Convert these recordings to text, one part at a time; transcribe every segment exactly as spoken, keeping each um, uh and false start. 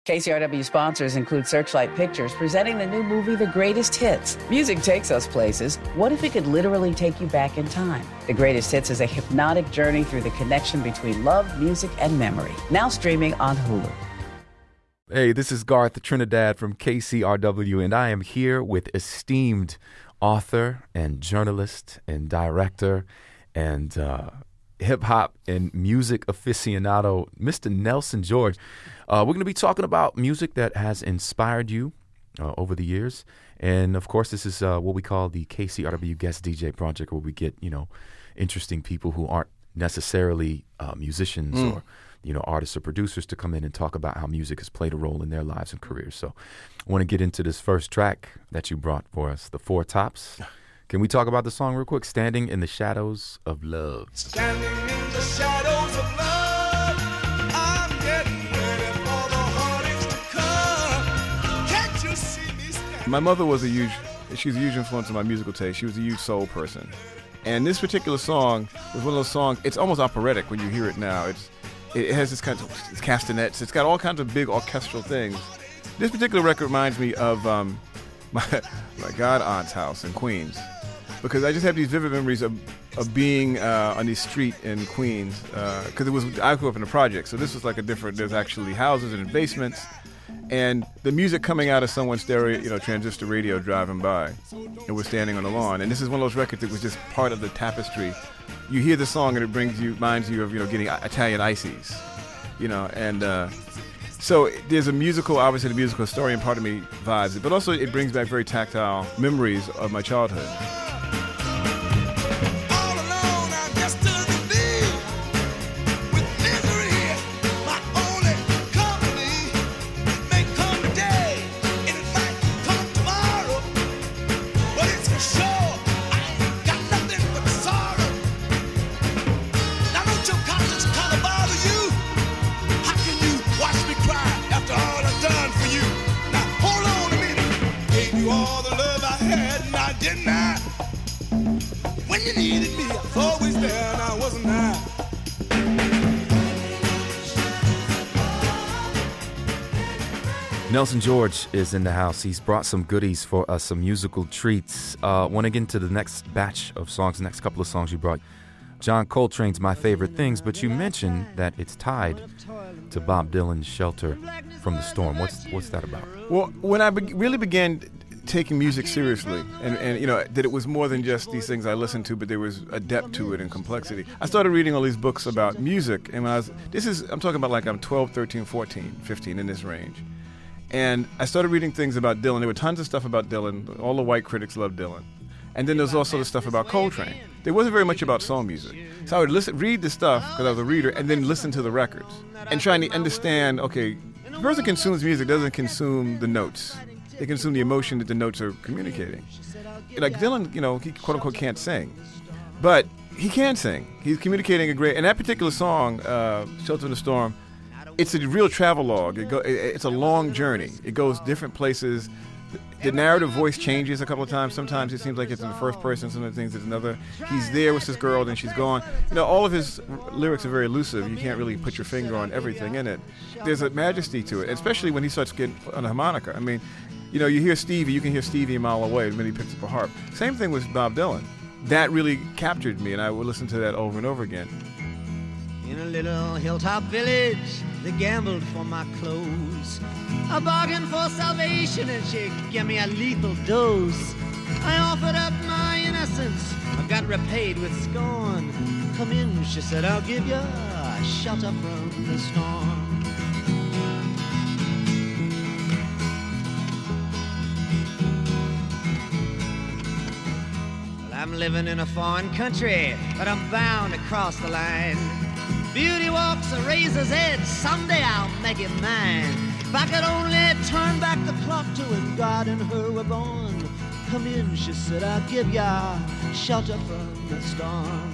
K C R W sponsors include Searchlight Pictures, presenting the new movie, The Greatest Hits. Music takes us places. What if it could literally take you back in time? The Greatest Hits is a hypnotic journey through the connection between love, music, and memory. Now streaming on Hulu. Hey, this is Garth Trinidad from K C R W, and I am here with esteemed author and journalist and director and uh, hip-hop and music aficionado, Mister Nelson George. Uh, we're going to be talking about music that has inspired you uh, over the years. And, of course, this is uh, what we call the K C R W Guest D J Project, where we get, you know, interesting people who aren't necessarily uh, musicians mm. or, you know, artists or producers to come in and talk about how music has played a role in their lives and careers. So I want to get into this first track that you brought for us, The Four Tops. Can we talk about the song real quick? Standing in the Shadows of Love. Standing in the shadows of love, I'm getting ready for the heartaches to come. Can't you see me standing? My mother was a huge, she's a huge influence on my musical taste. She was a huge soul person. And this particular song was one of those songs, it's almost operatic when you hear it now. It's It has this kind of it's castanets. It's got all kinds of big orchestral things. This particular record reminds me of um, my my god aunt's house in Queens, because I just have these vivid memories of of being uh, on this street in Queens. Because uh, it was I grew up in the project, so this was like a different. There's actually houses and basements, and the music coming out of someone's stereo, you know, transistor radio driving by, and we're standing on the lawn. And this is one of those records that was just part of the tapestry. You hear the song and it brings you, reminds you of, you know, getting Italian ices, you know, and uh, so there's a musical, obviously the musical historian part of me vibes it, but also it brings back very tactile memories of my childhood. Nelson George is in the house. He's brought some goodies for us, some musical treats. Uh, want to get into the next batch of songs, the next couple of songs you brought. John Coltrane's My Favorite Things, but you mentioned that it's tied to Bob Dylan's Shelter from the Storm. What's what's that about? Well, when I be- really began taking music seriously, and, and you know, that it was more than just these things I listened to, but there was a depth to it and complexity. I started reading all these books about music, and when I was, this is, I'm talking about like I'm twelve, thirteen, fourteen, fifteen, in this range. And I started reading things about Dylan. There were tons of stuff about Dylan. All the white critics loved Dylan. And then there's also the stuff about Coltrane. There wasn't very much about soul music. So I would listen, read the stuff, because I was a reader, and then listen to the records. And trying to understand, okay, the person consumes music doesn't consume the notes. They consume the emotion that the notes are communicating. Like Dylan, you know, he quote-unquote can't sing. But he can sing. He's communicating a great... And that particular song, uh, Shelter in the Storm, it's a real travelogue. It go, it, it's a long journey. It goes different places. The, the narrative voice changes a couple of times. Sometimes it seems like it's in the first person. Some of the things it's another. He's there with this girl, then she's gone. You know, all of his r- lyrics are very elusive. You can't really put your finger on everything in it. There's a majesty to it, especially when he starts getting on the harmonica. I mean, you know, you hear Stevie, you can hear Stevie a mile away when he picks up a harp. Same thing with Bob Dylan. That really captured me, and I would listen to that over and over again. In a little hilltop village, they gambled for my clothes. I bargained for salvation and she gave me a lethal dose. I offered up my innocence, I got repaid with scorn. Come in, she said, I'll give you a shelter from the storm. Well, I'm living in a foreign country, but I'm bound to cross the line. Beauty walks a razor's edge, someday I'll make it mine. If I could only turn back the clock to when God and her were born. Come in, she said, I'll give ya shelter from the storm.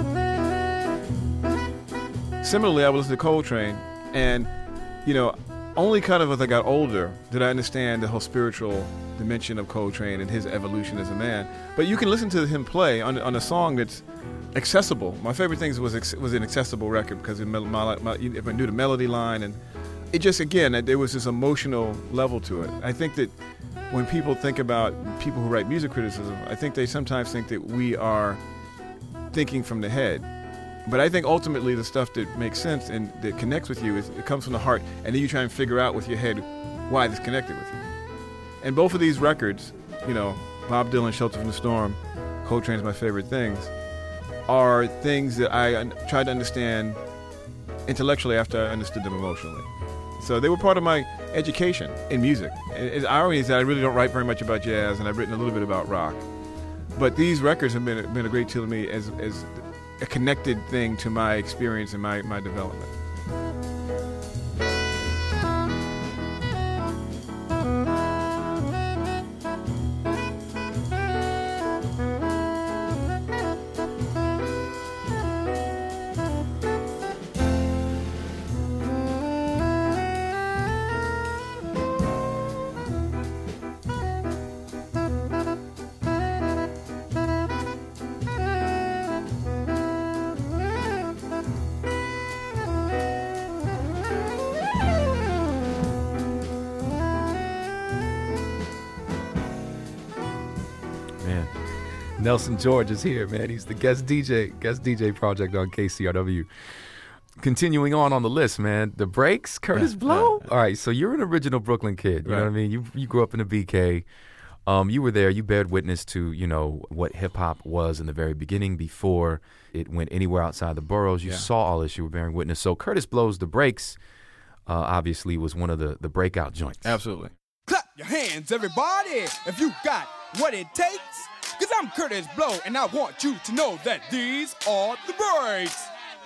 Similarly, I would listen to Coltrane, and, you know, only kind of as I got older did I understand the whole spiritual dimension of Coltrane and his evolution as a man. But you can listen to him play on, on a song that's accessible. My favorite things was was an accessible record because it, my, my, if I knew the melody line, and it just, again, there was this emotional level to it. I think that when people think about people who write music criticism, I think they sometimes think that we are thinking from the head. But I think ultimately the stuff that makes sense and that connects with you, is it comes from the heart, and then you try and figure out with your head why this connected with you. And both of these records, you know, Bob Dylan, Shelter from the Storm, Coltrane's My Favorite Things, are things that I un- tried to understand intellectually after I understood them emotionally. So they were part of my education in music. And the irony is that I really don't write very much about jazz, and I've written a little bit about rock. But these records have been, been a great deal to me as, as a connected thing to my experience and my, my development. Nelson George is here, man. He's the guest D J, guest D J project on K C R W. Continuing on on the list, man. The Breaks, Curtis Blow. All right, so you're an original Brooklyn kid. You Right. know what I mean? You you grew up in the B K. Um, you were there. You bared witness to, you know, what hip hop was in the very beginning before it went anywhere outside the boroughs. You Yeah. saw all this. You were bearing witness. So Curtis Blow's The Breaks, uh, obviously, was one of the the breakout joints. Absolutely. Clap your hands, everybody, if you got what it takes. Cause I'm Curtis Blow, and I want you to know that these are the breaks.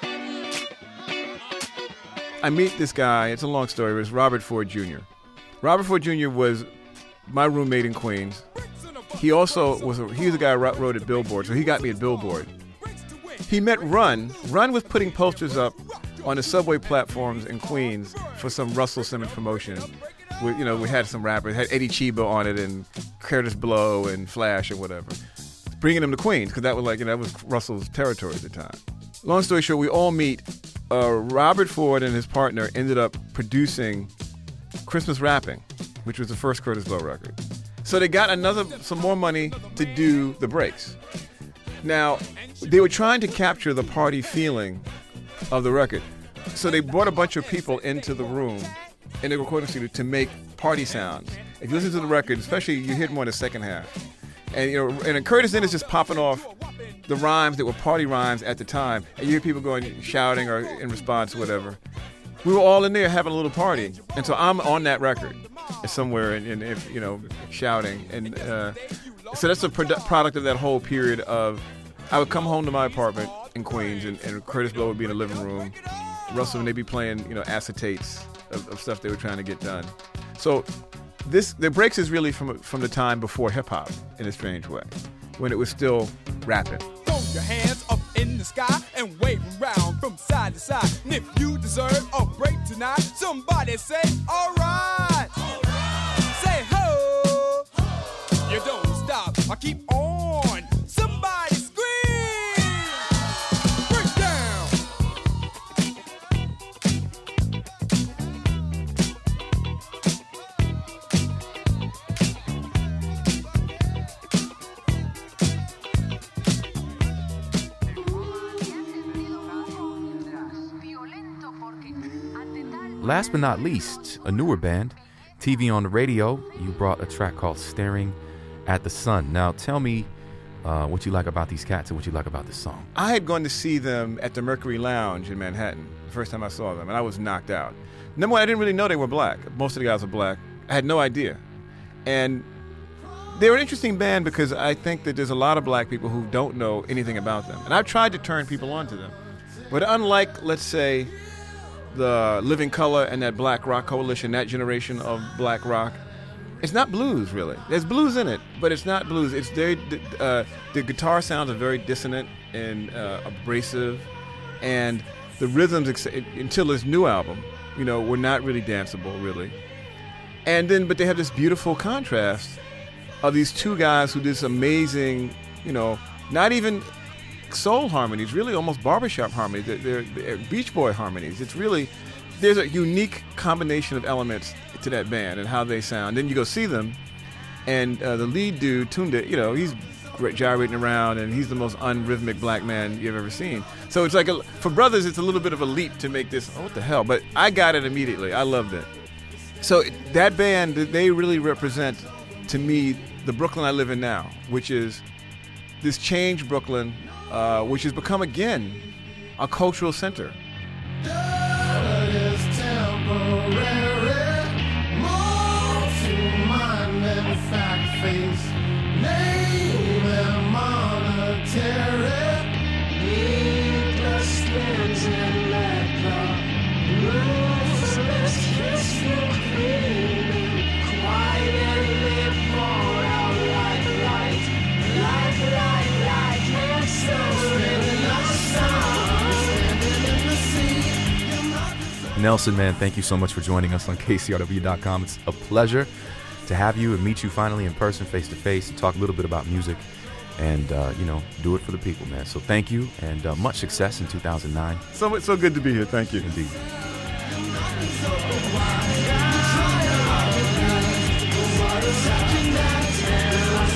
I meet this guy. It's a long story. It was Robert Ford Junior Robert Ford Junior was my roommate in Queens. He also was a, he was the guy who wrote at Billboard, so he got me at Billboard. He met Run. Run was putting posters up on the subway platforms in Queens for some Russell Simmons promotion. We, you know, we had some rappers. It had Eddie Chiba on it and Curtis Blow and Flash or whatever. Bringing them to Queens because that was like, you know, that was Russell's territory at the time. Long story short, we all meet. Uh, Robert Ford and his partner ended up producing Christmas Rapping, which was the first Curtis Blow record. So they got another, some more money to do The Breaks. Now, they were trying to capture the party feeling of the record. So they brought a bunch of people into the room in the recording studio to make party sounds. If you listen to the record, especially you hear more in the second half. And you know, and Curtis then is just popping off the rhymes that were party rhymes at the time. And you hear people going, shouting or in response or whatever. We were all in there having a little party. And so I'm on that record somewhere and, and if, you know, shouting. And uh, so that's a produ- product of that whole period of, I would come home to my apartment in Queens and, and Curtis Blow would be in the living room. Russell and they'd be playing, you know, acetates of, of stuff they were trying to get done. So this, The Breaks is really from from the time before hip hop in a strange way, when it was still rapping. Throw your hands up in the sky and wave around from side to side. And if you deserve a break tonight, somebody say, all right. All right. Say ho. ho. You don't stop. I keep on. Somebody scream. Break down. Last but not least, a newer band, T V on the Radio. You brought a track called Staring at the Sun. Now tell me uh, what you like about these cats and what you like about this song. I had gone to see them at the Mercury Lounge in Manhattan the first time I saw them, and I was knocked out. Number one, I didn't really know they were black. Most of the guys were black. I had no idea. And they're an interesting band because I think that there's a lot of black people who don't know anything about them. And I've tried to turn people on to them. But unlike, let's say, the Living Colour and that Black Rock Coalition, that generation of black rock, it's not blues, really. There's blues in it, but it's not blues. It's very, uh, the guitar sounds are very dissonant and uh, abrasive, and the rhythms, until this new album, you know, were not really danceable, really. And then, but they have this beautiful contrast of these two guys who did this amazing, you know, not even soul harmonies, really almost barbershop harmonies. They're, they're, they're Beach Boy harmonies. It's really, there's a unique combination of elements to that band and how they sound. Then you go see them, and uh, the lead dude, Tunde, you know, he's gyrating around, and he's the most unrhythmic black man you've ever seen. So it's like, a, for brothers, it's a little bit of a leap to make this, oh, what the hell? But I got it immediately. I loved it. So that band, they really represent, to me, the Brooklyn I live in now, which is this changed Brooklyn, uh, which has become, again, a cultural center. Nelson, man, thank you so much for joining us on K C R W dot com. It's a pleasure to have you and meet you finally in person, face to face, and talk a little bit about music and, uh, you know, do it for the people, man. So thank you, and uh, much success in two thousand nine. So, it's so good to be here. Thank you. Indeed. What is